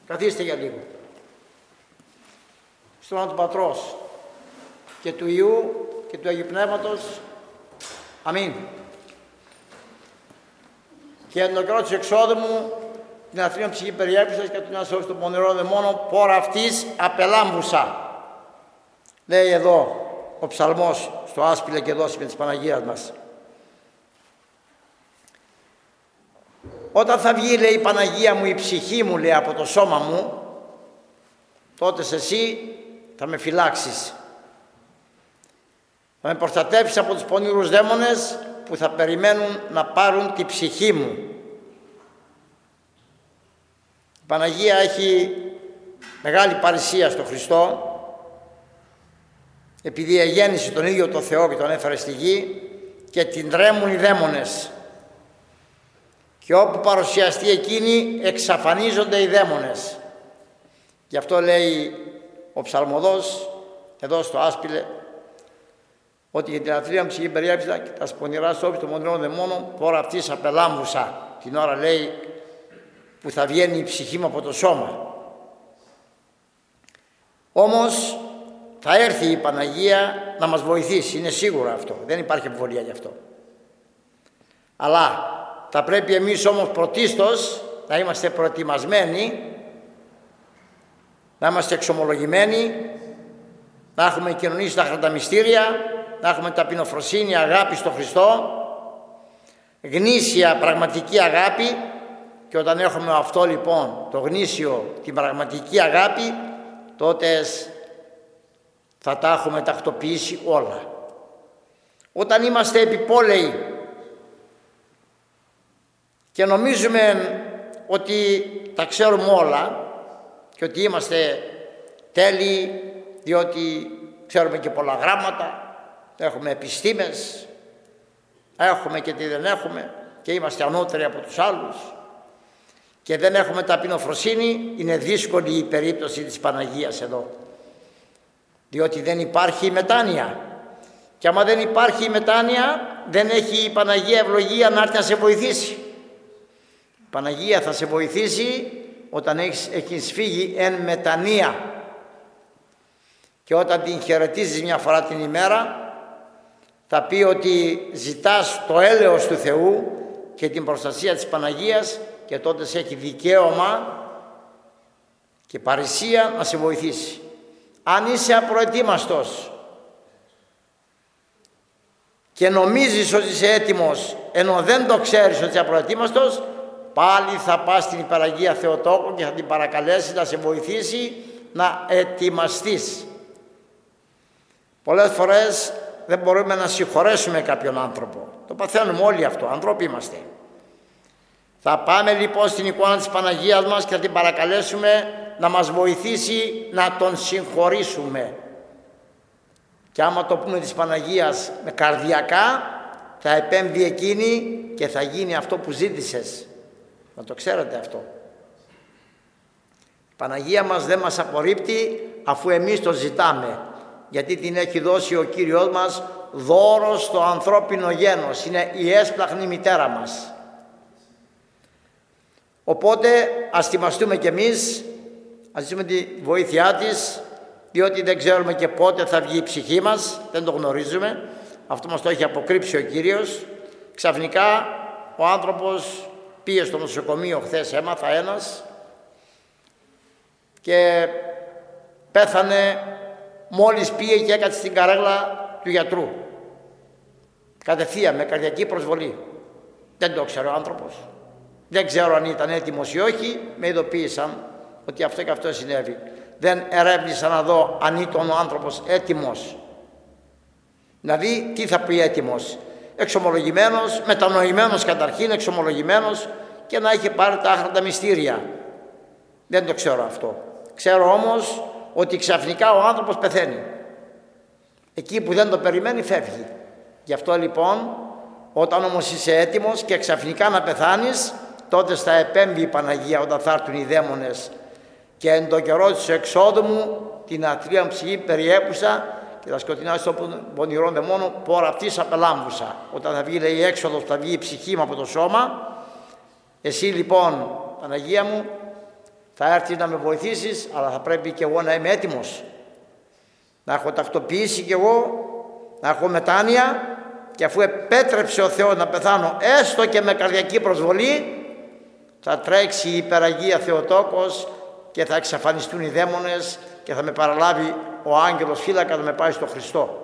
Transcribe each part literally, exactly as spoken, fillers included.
Καθίστε για λίγο. Στο όνομα του Πατρός και του Υιού και του Αγίου Πνεύματος. Αμήν. Και εν τον καιρό της εξόδου μου, την αθλίων ψυχή περιέπουσας και τον ασώπης των πονηρών δαιμόνων, πόρα αυτής απελάμβουσα. Λέει εδώ ο ψαλμός στο άσπηλε και δώσιμε της Παναγίας μας. Όταν θα βγει, λέει, η Παναγία μου, η ψυχή μου, λέει, από το σώμα μου, τότε εσύ θα με φυλάξεις. Θα με προστατεύσεις από τους πονηρούς δαίμονες που θα περιμένουν να πάρουν τη ψυχή μου. Η Παναγία έχει μεγάλη παρησία στο Χριστό, επειδή εγέννησε τον ίδιο το Θεό και τον έφερε στη γη και την τρέμουν οι δαίμονες. Και όπου παρουσιαστεί εκείνη εξαφανίζονται οι δαίμονες. Γι' αυτό λέει ο ψαλμοδός εδώ στο άσπηλε ότι για την αθλία μου ψυχή περιέπεισα και τα σπονηρά στόπι των πονηρών δαιμόνων πόρα αυτής απελάμβουσα. Την ώρα, λέει, που θα βγαίνει η ψυχή μου από το σώμα. Όμως θα έρθει η Παναγία να μας βοηθήσει, είναι σίγουρο αυτό, δεν υπάρχει αμφιβολία γι' αυτό. Αλλά θα πρέπει εμείς όμως πρωτίστως να είμαστε προετοιμασμένοι, να είμαστε εξομολογημένοι, να έχουμε κοινωνήσει τα χρανταμυστήρια, να έχουμε ταπεινοφροσύνη, αγάπη στο Χριστό, γνήσια πραγματική αγάπη. Και όταν έχουμε αυτό λοιπόν το γνήσιο, την πραγματική αγάπη, τότε θα τα έχουμε τακτοποιήσει όλα. Όταν είμαστε επιπόλαιοι και νομίζουμε ότι τα ξέρουμε όλα και ότι είμαστε τέλειοι διότι ξέρουμε και πολλά γράμματα, έχουμε επιστήμες, έχουμε και τι δεν έχουμε και είμαστε ανώτεροι από τους άλλους και δεν έχουμε ταπεινοφροσύνη, είναι δύσκολη η περίπτωση της Παναγίας εδώ. Διότι δεν υπάρχει μετάνοια. Και άμα δεν υπάρχει μετάνοια, δεν έχει η Παναγία ευλογία να έρθει να σε βοηθήσει. Η Παναγία θα σε βοηθήσει όταν έχεις, έχεις φύγει εν μετανία. Και όταν την χαιρετίζεις μια φορά την ημέρα, θα πει ότι ζητάς το έλεος του Θεού και την προστασία της Παναγίας και τότε σε έχει δικαίωμα και παρησία να σε βοηθήσει. Αν είσαι απροετοίμαστος και νομίζεις ότι είσαι έτοιμος ενώ δεν το ξέρεις ότι είσαι απροετοίμαστος, πάλι θα πας στην Υπεραγία Θεοτόκο και θα την παρακαλέσει να σε βοηθήσει να ετοιμαστείς. Πολλές φορές δεν μπορούμε να συγχωρέσουμε κάποιον άνθρωπο. Το παθαίνουμε όλοι αυτό, άνθρωποι είμαστε. Θα πάμε λοιπόν στην εικόνα της Παναγίας μας και θα την παρακαλέσουμε να μας βοηθήσει να τον συγχωρήσουμε. Και άμα το πούμε της Παναγίας με καρδιακά, θα επέμβει εκείνη και θα γίνει αυτό που ζήτησες. Να το ξέρετε αυτό. Η Παναγία μας δεν μας απορρίπτει αφού εμείς το ζητάμε. Γιατί την έχει δώσει ο Κύριος μας δώρο στο ανθρώπινο γένος. Είναι η έσπλαχνη μητέρα μας. Οπότε ας θυμαστούμε κι εμείς, ας ζητούμε τη βοήθειά της, διότι δεν ξέρουμε και πότε θα βγει η ψυχή μας, δεν το γνωρίζουμε. Αυτό μας το έχει αποκρύψει ο Κύριος. Ξαφνικά ο άνθρωπος πήγε στο νοσοκομείο, χθες έμαθα ένας, και πέθανε μόλις πήγε και έκατσε στην καρέγλα του γιατρού. Κατευθείαν με καρδιακή προσβολή. Δεν το ξέρω ο άνθρωπος. Δεν ξέρω αν ήταν έτοιμος ή όχι, με ειδοποίησαν ότι αυτό και αυτό συνέβη. Δεν ερεύνησα να δω αν ήταν ο άνθρωπος έτοιμος. Δηλαδή, τι θα πει έτοιμος? Εξομολογημένος, μετανοημένος καταρχήν, εξομολογημένος και να έχει πάρει τα άχραντα μυστήρια. Δεν το ξέρω αυτό. Ξέρω όμως ότι ξαφνικά ο άνθρωπος πεθαίνει. Εκεί που δεν το περιμένει φεύγει. Γι' αυτό λοιπόν, όταν όμως είσαι έτοιμος και ξαφνικά να πεθάνεις, τότε θα επέμβει η Παναγία όταν θα έρθουν οι δαίμονες. Και εν το καιρό της εξόδου μου την αθλία ψυχή περιέπουσα και τα σκοτεινά των πονηρών δαιμόνων πόρα αυτής απελάμβουσα. Όταν θα βγει, λέει, η έξοδος, θα βγει η ψυχή μου από το σώμα. Εσύ λοιπόν, Παναγία μου, Θα έρθεις να με βοηθήσεις, αλλά θα πρέπει και εγώ να είμαι έτοιμος. Να έχω τακτοποιήσει κι εγώ, να έχω μετάνοια, και αφού επέτρεψε ο Θεός να πεθάνω έστω και με καρδιακή προσβολή, θα τρέξει η υπεραγία Θεοτόκος και θα εξαφανιστούν οι δαίμονες και θα με παραλάβει ο άγγελος φύλακα να με πάει στο Χριστό.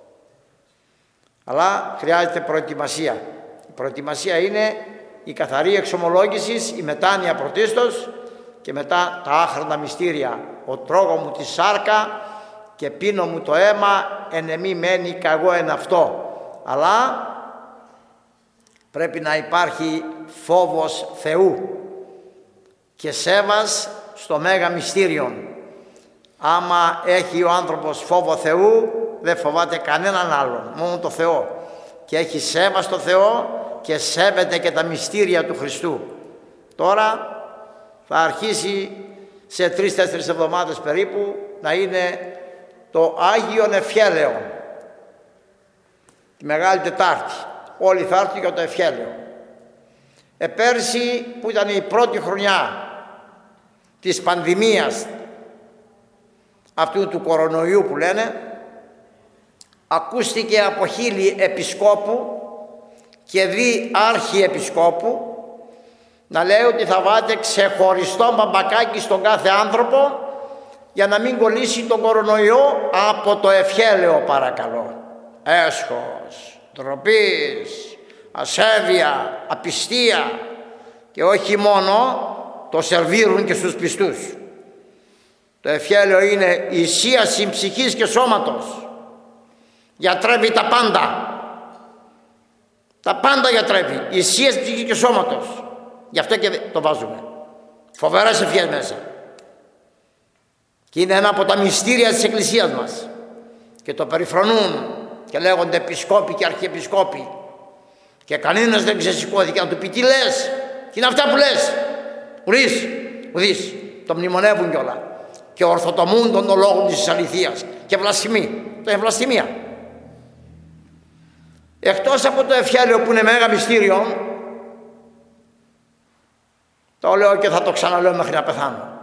Αλλά χρειάζεται προετοιμασία. Η προετοιμασία είναι η καθαρή εξομολόγηση, η μετάνοια πρωτίστως, και μετά τα άχραντα μυστήρια. Ο τρώγω μου τη σάρκα και πίνω μου το αίμα, εν εμή μένει καγώ εν αυτό. Αλλά πρέπει να υπάρχει φόβος Θεού και σέβας στο Μέγα Μυστήριον. Άμα έχει ο άνθρωπος φόβο Θεού, δεν φοβάται κανέναν άλλον, μόνο το Θεό. Και έχει σέβας στο Θεό και σέβεται και τα μυστήρια του Χριστού. Τώρα θα αρχίσει σε τρεις-τέσσερις εβδομάδες περίπου να είναι το Άγιον Ευχέλαιο. Τη Μεγάλη Τετάρτη. Όλοι θα έρθουν για το Ευχέλαιο. Επέρσι που ήταν η πρώτη χρονιά της πανδημίας αυτού του κορονοϊού που λένε, ακούστηκε από χείλη επισκόπου και δι αρχιεπισκόπου να λέει ότι θα βάλετε ξεχωριστό μπαμπακάκι στον κάθε άνθρωπο για να μην κολλήσει τον κορονοϊό από το ευχέλαιο, παρακαλώ. Έσχος, ντροπής, ασέβεια, απιστία, και όχι μόνο, το σερβίρουν και στους πιστούς. Το ευχέλαιο είναι ισίαση ψυχής και σώματος. Γιατρεύει τα πάντα. Τα πάντα γιατρεύει. Ισίαση ψυχής και σώματος. Γι' αυτό και το βάζουμε. Φοβερές ευχές μέσα. Και είναι ένα από τα μυστήρια της Εκκλησίας μας. Και το περιφρονούν και λέγονται επισκόποι και αρχιεπισκόποι. Και κανένας δεν ξεσηκώθηκε να του πει τι λες. Τι είναι αυτά που λες. Ουδείς, ουδείς. Το μνημονεύουν κιόλα. Και ορθοτομούν τον λόγο της αληθείας. Και βλασφημεί. Το είναι βλασφημία. Εκτός από το ευχέλαιο που είναι μέγα μυστήριο, το λέω και θα το ξαναλέω μέχρι να πεθάνω.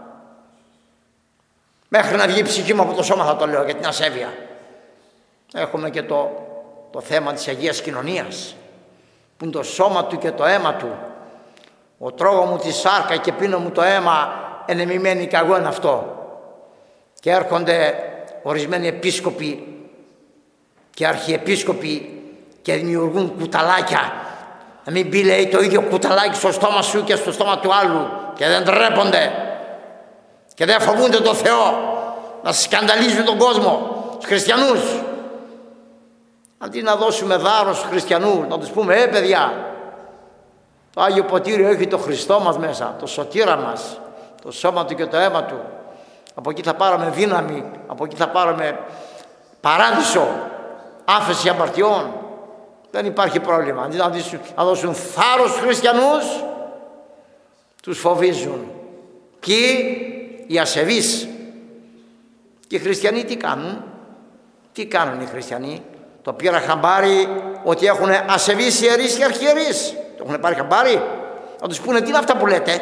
Μέχρι να βγει η ψυχή μου από το σώμα θα το λέω για την ασέβεια. Έχουμε και το, το θέμα της Αγίας Κοινωνίας, που είναι το σώμα του και το αίμα του. Ο τρώγω μου τη σάρκα και πίνω μου το αίμα, ενεμιμένη κι εγώ είναι αυτό. Και έρχονται ορισμένοι επίσκοποι και αρχιεπίσκοποι και δημιουργούν κουταλάκια. Να μην μπει, λέει, το ίδιο κουταλάκι στο στόμα σου και στο στόμα του άλλου, και δεν τρέπονται και δεν φοβούνται τον Θεό να σκανδαλίζουν τον κόσμο, τους χριστιανούς. Αντί να δώσουμε δάρος στους χριστιανούς, να τους πούμε, ε παιδιά, το Άγιο Ποτήριο έχει το Χριστό μας μέσα, το σωτήρα μας, το σώμα του και το αίμα του. Από εκεί θα πάρουμε δύναμη, από εκεί θα πάρουμε παράδεισο, άφεση αμαρτιών. Δεν υπάρχει πρόβλημα. Αντί να δώσουν θάρρος στους χριστιανούς, τους φοβίζουν. Ποιοι? Οι ασεβείς. Και οι χριστιανοί τι κάνουν? Τι κάνουν οι χριστιανοί? Το πήρα χαμπάρι ότι έχουν ασεβείς ιερείς και αρχιερείς. Το έχουν πάρει χαμπάρι. Να τους πούνε, τι είναι αυτά που λέτε?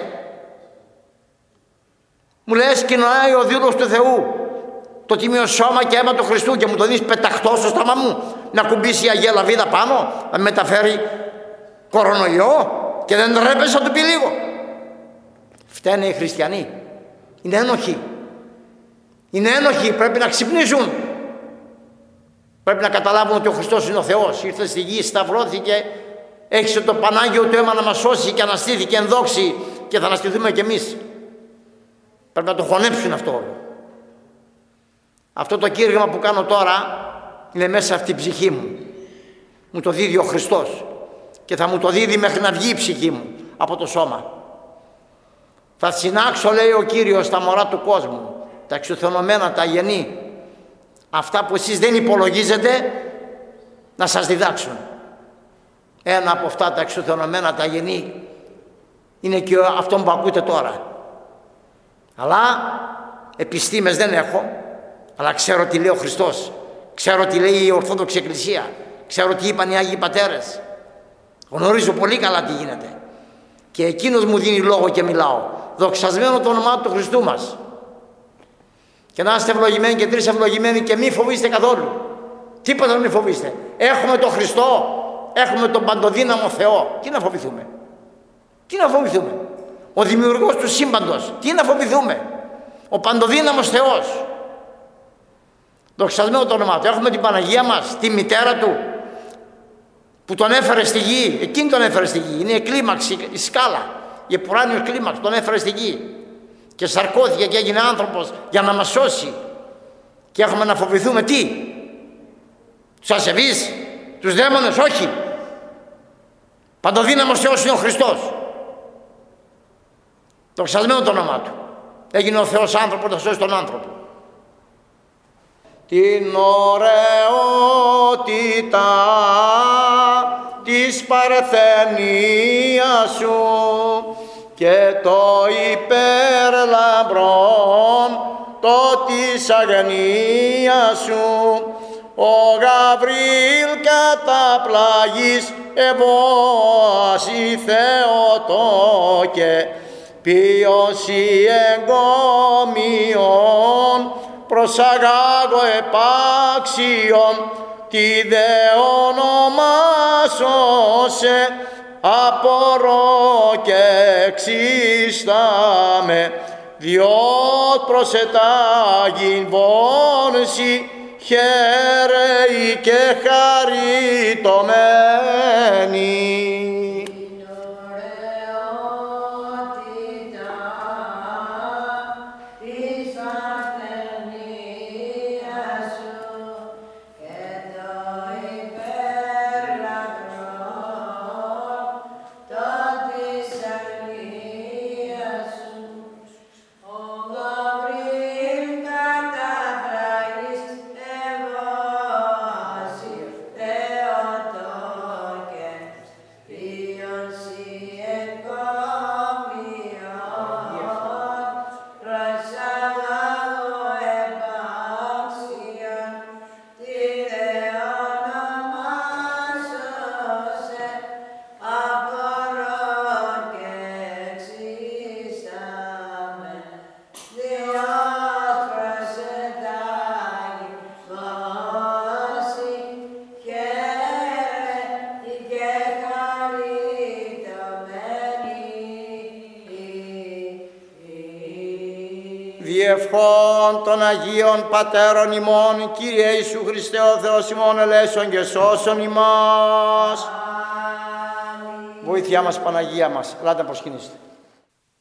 Μου λες, κοινωνάει ο δούλος του Θεού το τιμίο σώμα και αίμα του Χριστού και μου το δίνεις πεταχτό στο στόμα μου, να κουμπίσει η Αγία Λαβίδα πάνω, να μεταφέρει κορονοϊό, και δεν τρέπεσαι να του πει λίγο? Φταίνε οι χριστιανοί. Είναι ένοχοι. Είναι ένοχοι. Πρέπει να ξυπνήσουν. Πρέπει να καταλάβουν ότι ο Χριστός είναι ο Θεός. Ήρθε στη γη, σταυρώθηκε, έχισε το Πανάγιο του αίμα να μας σώσει και αναστήθηκε εν δόξη, και θα αναστηθούμε κι εμείς. Πρέπει να το χωνέψουν αυτό όλο. Αυτό το κήρυγμα που κάνω τώρα είναι μέσα από την ψυχή μου. Μου το δίδει ο Χριστός και θα μου το δίδει μέχρι να βγει η ψυχή μου από το σώμα. Θα συνάξω, λέει ο Κύριος, τα μωρά του κόσμου, τα εξουθενωμένα, τα αγενή, αυτά που εσείς δεν υπολογίζετε, να σας διδάξουν. Ένα από αυτά τα εξουθενωμένα, τα αγενή, είναι και αυτό που ακούτε τώρα. Αλλά επιστήμες δεν έχω, αλλά ξέρω τι λέει ο Χριστός, ξέρω τι λέει η Ορθόδοξη Εκκλησία, ξέρω τι είπαν οι Άγιοι Πατέρες. Γνωρίζω πολύ καλά τι γίνεται. Και εκείνος μου δίνει λόγο και μιλάω. Δοξασμένο το όνομά του Χριστού μας. Και να είστε ευλογημένοι και τρεις ευλογημένοι και μη φοβήστε καθόλου. Τίποτα να μην φοβήστε. Έχουμε τον Χριστό, έχουμε τον παντοδύναμο Θεό. Τι να φοβηθούμε. Τι να φοβηθούμε. Ο δημιουργός του σύμπαντος. Τι να φοβηθούμε. Ο παντοδύναμος Θεός. Δοξασμένο το όνομά του. Έχουμε την Παναγία μας, τη μητέρα του, που τον έφερε στη γη. Εκείνη τον έφερε στη γη. Είναι η κλίμαξη, η σκάλα. Η επουράνιο κλίμαξ τον έφερε στη γη. Και σαρκώθηκε και έγινε άνθρωπος για να μας σώσει. Και έχουμε να φοβηθούμε τι. Τους ασεβείς, τους δαίμονες, όχι. Παντοδύναμος Θεός είναι ο Χριστός. Δοξασμένο το όνομά του. Έγινε ο Θεός άνθρωπο να σώσει τον άνθρωπο. Την ωραιότητα της παρθενίας σου και το υπερλαμπρόν το της αγνίας σου, ο Γαβρίλ καταπλαγής ευώσει Θεοτόκε, ποιος-η εγκόμιον προσαγάγω επάξιον, τι δε ονομάσωσε απορώ και εξίσταμε, διότι προσετάγειν βόνση χαίρεη και χαριτωμένη. Διευχών των Αγίων Πατέρων ημών, Κύριε Ιησού Χριστέ ο Θεός ημών, ελέησον και σώσον ημάς. Βοήθειά μας, Παναγία μας, ελάτε να προσκυνήσετε.